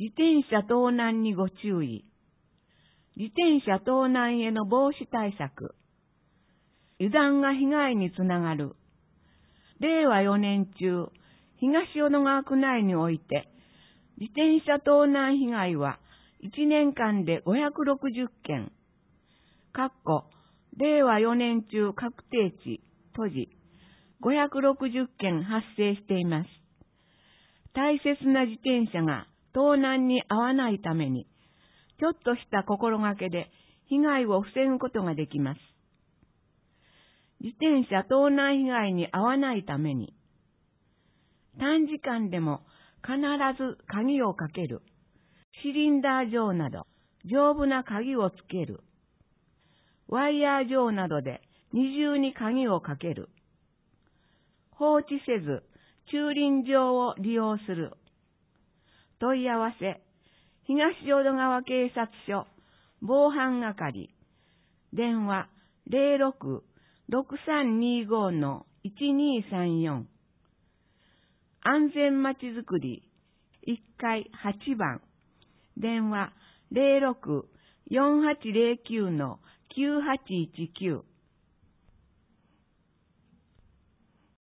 自転車盗難にご注意。自転車盗難への防止対策。油断が被害につながる。令和4年中、東淀川区内において、自転車盗難被害は1年間で560件。令和4年中確定値、閉じ、560件発生しています。大切な自転車が盗難に遭わないために、ちょっとした心がけで被害を防ぐことができます。自転車盗難被害に遭わないために、短時間でも必ず鍵をかける。シリンダー状など丈夫な鍵をつける。ワイヤー状などで二重に鍵をかける。放置せず駐輪場を利用する。問い合わせ、東淀川警察署防犯係、電話06-6325-1234、安全まちづくり1階8番、電話06-4809-9819